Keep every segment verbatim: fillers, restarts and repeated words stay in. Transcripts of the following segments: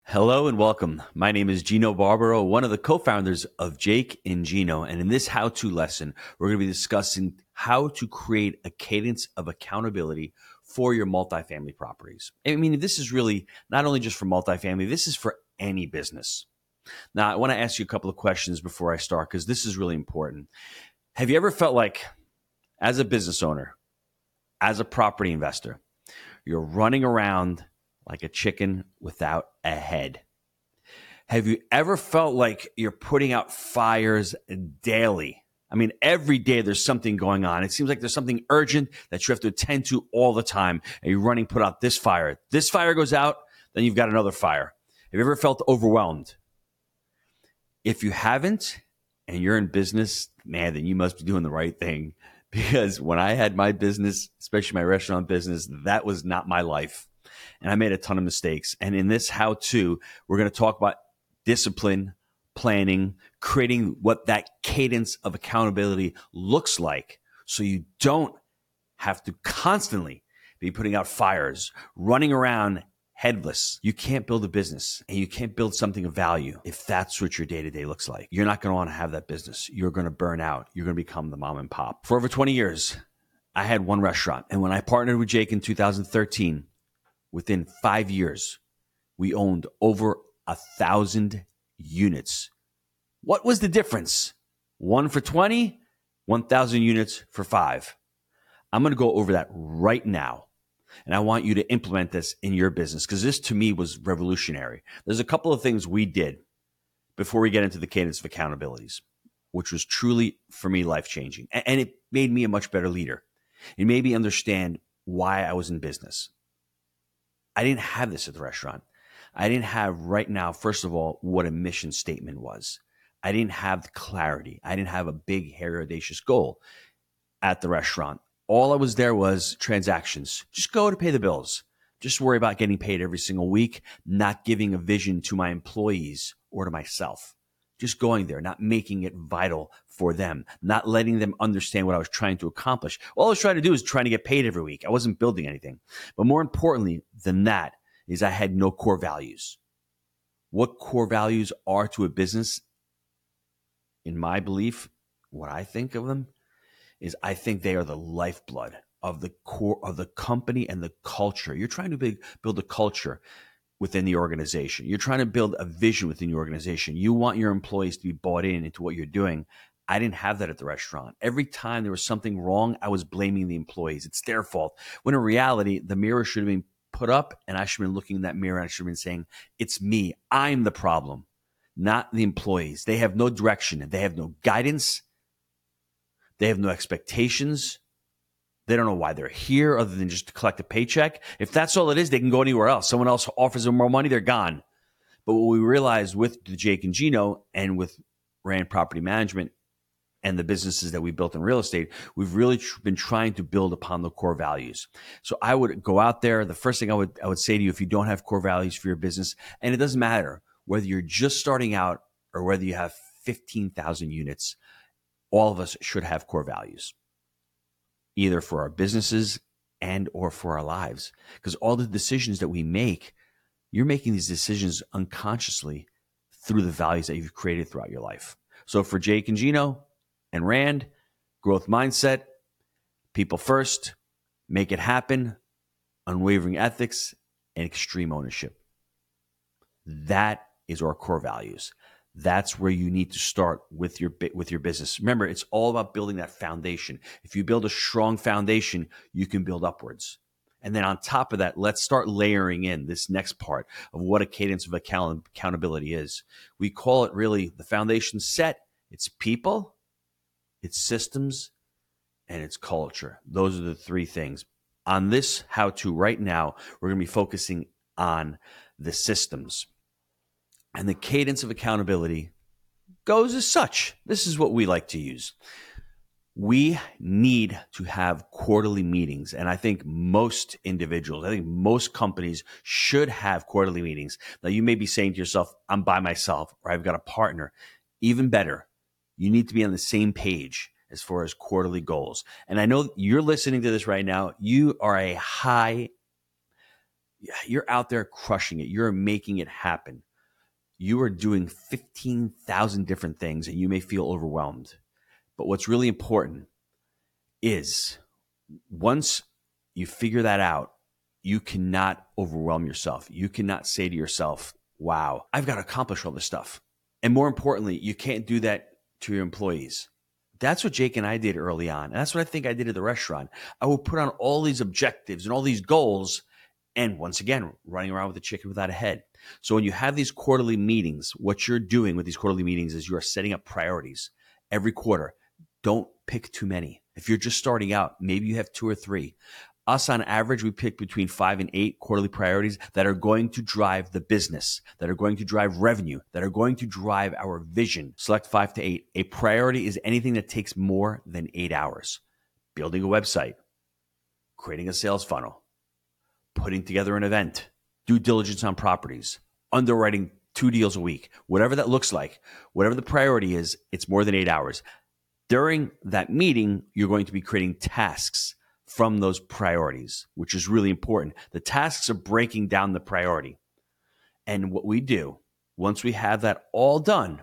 Hello and welcome. My name is Gino Barbaro, one of the co-founders of Jake and Gino. And in this how-to lesson, we're going to be discussing how to create a cadence of accountability for your multifamily properties. I mean, this is really not only just for multifamily, this is for any business. Now, I want to ask you a couple of questions before I start, because this is really important. Have you ever felt like, as a business owner, as a property investor, you're running around like a chicken without a head? Have you ever felt like you're putting out fires daily? I mean, every day there's something going on. It seems like there's something urgent that you have to attend to all the time. And you're running, put out this fire. This fire goes out, then you've got another fire. Have you ever felt overwhelmed? If you haven't, and you're in business, man, then you must be doing the right thing. Because when I had my business, especially my restaurant business, that was not my life. And I made a ton of mistakes. And in this how-to, we're going to talk about discipline, planning, creating what that cadence of accountability looks like, so you don't have to constantly be putting out fires, running around headless. You can't build a business and you can't build something of value if that's what your day-to-day looks like. You're not going to want to have that business. You're going to burn out. You're going to become the mom and pop. For over twenty years, I had one restaurant. And when I partnered with Jake in two thousand thirteen, within five years, we owned over a thousand units. What was the difference? One for twenty, one thousand units for five. I'm going to go over that right now. And I want you to implement this in your business, because this to me was revolutionary. There's a couple of things we did before we get into the cadence of accountabilities, which was truly, for me, life-changing. And it made me a much better leader. It made me understand why I was in business. I didn't have this at the restaurant. I didn't have right now, first of all, what a mission statement was. I didn't have the clarity. I didn't have a big, hairy, audacious goal at the restaurant. All I was there was transactions. Just go to pay the bills. Just worry about getting paid every single week, not giving a vision to my employees or to myself. Just going there, not making it vital for them, not letting them understand what I was trying to accomplish. All I was trying to do was trying to get paid every week. I wasn't building anything. But more importantly than that is I had no core values. What core values are to a business, in my belief, what I think of them, is I think they are the lifeblood of the core of the company and the culture. You're trying to big, build a culture within the organization. You're trying to build a vision within your organization. You want your employees to be bought in into what you're doing. I didn't have that at the restaurant. Every time there was something wrong, I was blaming the employees. It's their fault. When in reality, the mirror should have been put up and I should have been looking in that mirror and I should have been saying, it's me. I'm the problem, not the employees. They have no direction. They have no guidance. They have no expectations. They don't know why they're here other than just to collect a paycheck. If that's all it is, they can go anywhere else. Someone else offers them more money, they're gone. But what we realized with the Jake and Gino and with Rand Property Management and the businesses that we built in real estate, we've really tr- been trying to build upon the core values. So I would go out there. The first thing I would I would say to you, if you don't have core values for your business, and it doesn't matter whether you're just starting out or whether you have fifteen thousand units, all of us should have core values, either for our businesses and or for our lives. Because all the decisions that we make, you're making these decisions unconsciously through the values that you've created throughout your life. So for Jake and Gino and Rand, growth mindset, people first, make it happen, unwavering ethics, and extreme ownership. That is our core values. That's where you need to start with your with your business. Remember, it's all about building that foundation. If you build a strong foundation, you can build upwards. And then on top of that, let's start layering in this next part of what a cadence of account- accountability is. We call it really the foundation set. It's people, it's systems, and it's culture. Those are the three things. On this how-to right now, we're going to be focusing on the systems. And the cadence of accountability goes as such. This is what we like to use. We need to have quarterly meetings. And I think most individuals, I think most companies should have quarterly meetings. Now, you may be saying to yourself, I'm by myself, or I've got a partner. Even better, you need to be on the same page as far as quarterly goals. And I know you're listening to this right now. You are a high You're out there crushing it. You're making it happen. You are doing fifteen thousand different things and you may feel overwhelmed. But what's really important is once you figure that out, you cannot overwhelm yourself. You cannot say to yourself, wow, I've got to accomplish all this stuff. And more importantly, you can't do that to your employees. That's what Jake and I did early on. And that's what I think I did at the restaurant. I would put on all these objectives and all these goals. And once again, running around with a chicken without a head. So when you have these quarterly meetings, what you're doing with these quarterly meetings is you're setting up priorities every quarter. Don't pick too many. If you're just starting out, maybe you have two or three. Us on average, we pick between five and eight quarterly priorities that are going to drive the business, that are going to drive revenue, that are going to drive our vision. Select five to eight. A priority is anything that takes more than eight hours. Building a website, creating a sales funnel, putting together an event, due diligence on properties, underwriting two deals a week, whatever that looks like, whatever the priority is, it's more than eight hours. During that meeting, you're going to be creating tasks from those priorities, which is really important. The tasks are breaking down the priority. And what we do, once we have that all done,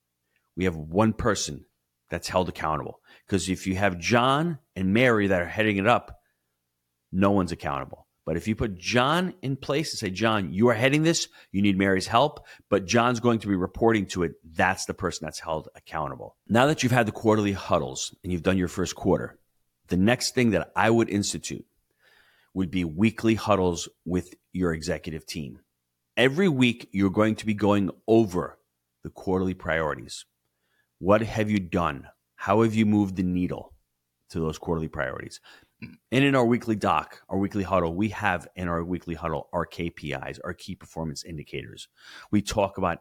we have one person that's held accountable. Because if you have John and Mary that are heading it up, no one's accountable. But if you put John in place and say, John, you are heading this, you need Mary's help, but John's going to be reporting to it, that's the person that's held accountable. Now that you've had the quarterly huddles and you've done your first quarter, the next thing that I would institute would be weekly huddles with your executive team. Every week, you're going to be going over the quarterly priorities. What have you done? How have you moved the needle to those quarterly priorities? And in our weekly doc, our weekly huddle, we have in our weekly huddle our K P Is, our key performance indicators. We talk about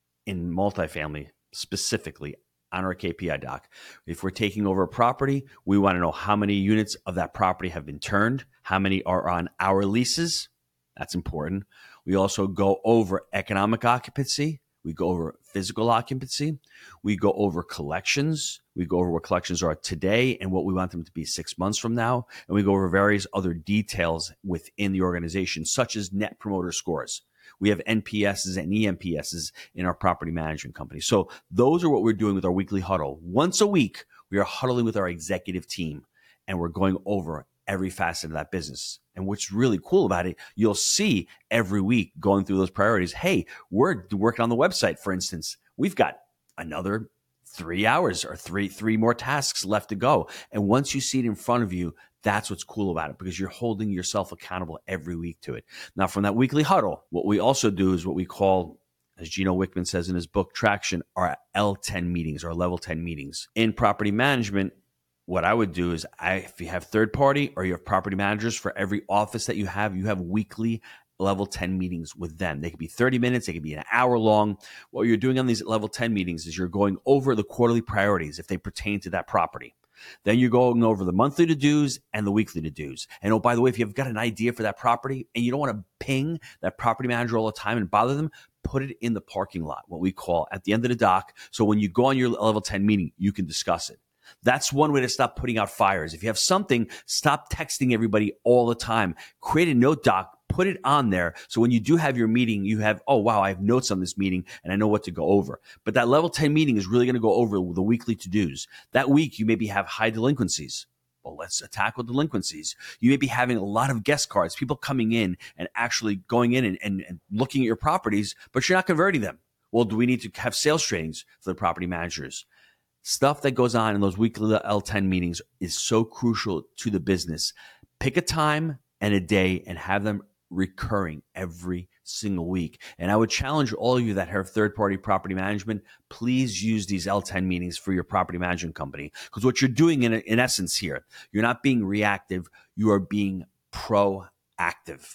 in multifamily specifically on our K P I doc. If we're taking over a property, we want to know how many units of that property have been turned, how many are on our leases. That's important. We also go over economic occupancy. We go over physical occupancy. We go over collections. We go over what collections are today and what we want them to be six months from now. And we go over various other details within the organization, such as net promoter scores. We have N P Ss and E N P Ss in our property management company. So those are what we're doing with our weekly huddle. Once a week, we are huddling with our executive team, and we're going over every facet of that business. And what's really cool about it, you'll see every week going through those priorities. Hey, we're working on the website, for instance. We've got another three hours or three three more tasks left to go. And once you see it in front of you, that's what's cool about it, because you're holding yourself accountable every week to it. Now, from that weekly huddle, what we also do is what we call, as Gino Wickman says in his book, Traction, our L ten meetings, our level ten meetings. In property management, what I would do is I, if you have third party or you have property managers for every office that you have, you have weekly level ten meetings with them. They could be thirty minutes. They could be an hour long. What you're doing on these level ten meetings is you're going over the quarterly priorities if they pertain to that property. Then you're going over the monthly to-dos and the weekly to-dos. And oh, by the way, if you've got an idea for that property and you don't want to ping that property manager all the time and bother them, put it in the parking lot, what we call at the end of the dock. So when you go on your level ten meeting, you can discuss it. That's one way to stop putting out fires. If you have something, stop texting everybody all the time. Create a note doc, put it on there. So when you do have your meeting, you have, oh, wow, I have notes on this meeting and I know what to go over. But that level ten meeting is really going to go over the weekly to-dos. That week, you maybe have high delinquencies. Well, let's tackle delinquencies. You may be having a lot of guest cards, people coming in and actually going in and, and, and looking at your properties, but you're not converting them. Well, do we need to have sales trainings for the property managers? Stuff that goes on in those weekly L ten meetings is so crucial to the business. Pick a time and a day and have them recurring every single week. And I would challenge all of you that have third-party property management, please use these L ten meetings for your property management company. Because what you're doing in, in essence here, you're not being reactive, you are being proactive.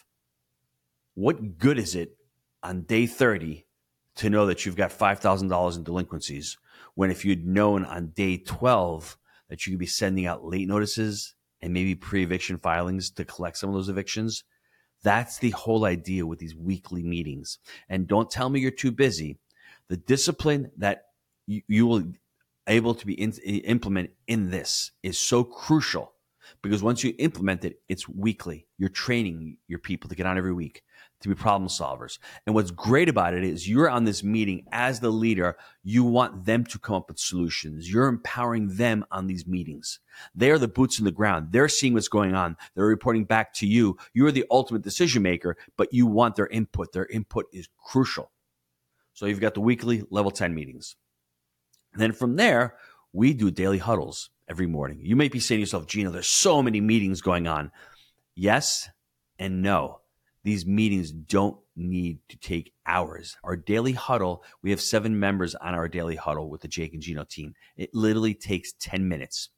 What good is it on day thirty to know that you've got five thousand dollars in delinquencies, when if you'd known on day twelve that you could be sending out late notices and maybe pre-eviction filings to collect some of those evictions? That's the whole idea with these weekly meetings. And don't tell me you're too busy. The discipline that you, you will able to be in, implement in this is so crucial Because once you implement it, it's weekly. You're training your people to get on every week, to be problem solvers. And what's great about it is you're on this meeting as the leader. You want them to come up with solutions. You're empowering them on these meetings. They are the boots on the ground. They're seeing what's going on. They're reporting back to you. You're the ultimate decision maker, but you want their input. Their input is crucial. So you've got the weekly level ten meetings. And then from there, we do daily huddles every morning. You may be saying to yourself, Gino, there's so many meetings going on. Yes and no. These meetings don't need to take hours. Our daily huddle, we have seven members on our daily huddle with the Jake and Gino team. It literally takes ten minutes.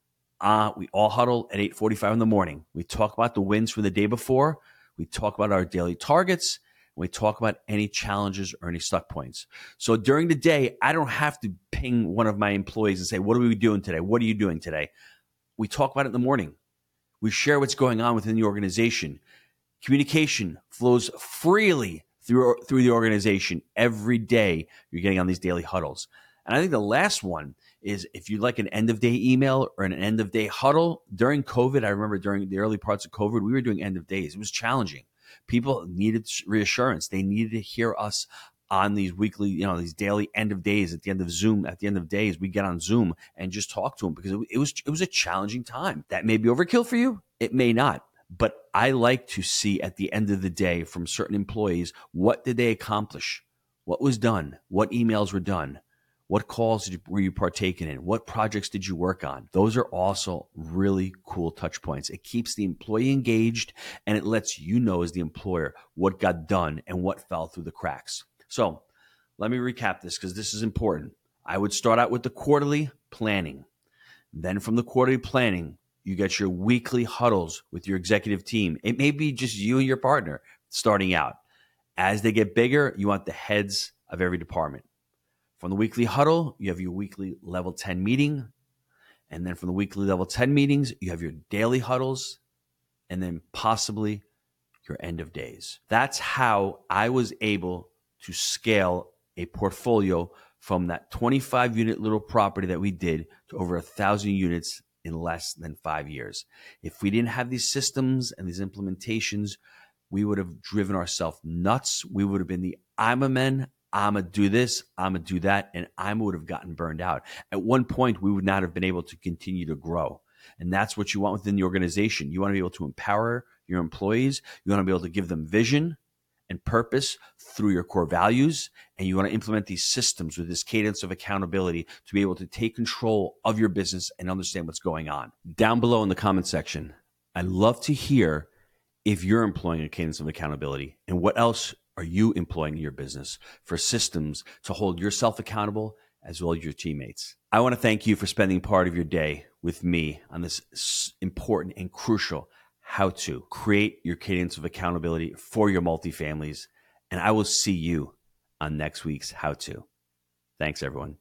Uh, we all huddle at eight forty-five in the morning. We talk about the wins from the day before. We talk about our daily targets. We talk about any challenges or any stuck points. So during the day, I don't have to ping one of my employees and say, what are we doing today? What are you doing today? We talk about it in the morning. We share what's going on within the organization. Communication flows freely through, through the organization. Every day you're getting on these daily huddles. And I think the last one is if you like an end of day email or an end of day huddle. During COVID, I remember during the early parts of COVID, we were doing end of days. It was challenging. People needed reassurance. They needed to hear us on these weekly, you know, these daily end of days at the end of Zoom. At the end of days, we get on Zoom and just talk to them because it, it was it was a challenging time. That may be overkill for you. It may not. But I like to see at the end of the day from certain employees, what did they accomplish? What was done? What emails were done? What calls did you, were you partaking in? What projects did you work on? Those are also really cool touch points. It keeps the employee engaged and it lets you know as the employer what got done and what fell through the cracks. So let me recap this because this is important. I would start out with the quarterly planning. Then from the quarterly planning, you get your weekly huddles with your executive team. It may be just you and your partner starting out. As they get bigger, you want the heads of every department. From the weekly huddle, you have your weekly level ten meeting. And then from the weekly level ten meetings, you have your daily huddles and then possibly your end of days. That's how I was able to scale a portfolio from that twenty-five unit little property that we did to over a thousand units in less than five years. If we didn't have these systems and these implementations, we would have driven ourselves nuts. We would have been the I'm a men, I'm going to do this, I'm going to do that, and I would have gotten burned out. At one point, we would not have been able to continue to grow. And that's what you want within the organization. You want to be able to empower your employees. You want to be able to give them vision and purpose through your core values. And you want to implement these systems with this cadence of accountability to be able to take control of your business and understand what's going on. Down below in the comment section, I'd love to hear if you're employing a cadence of accountability and what else are you employing in your business for systems to hold yourself accountable as well as your teammates. I want to thank you for spending part of your day with me on this important and crucial how to create your cadence of accountability for your multifamilies. And I will see you on next week's how to. Thanks, everyone.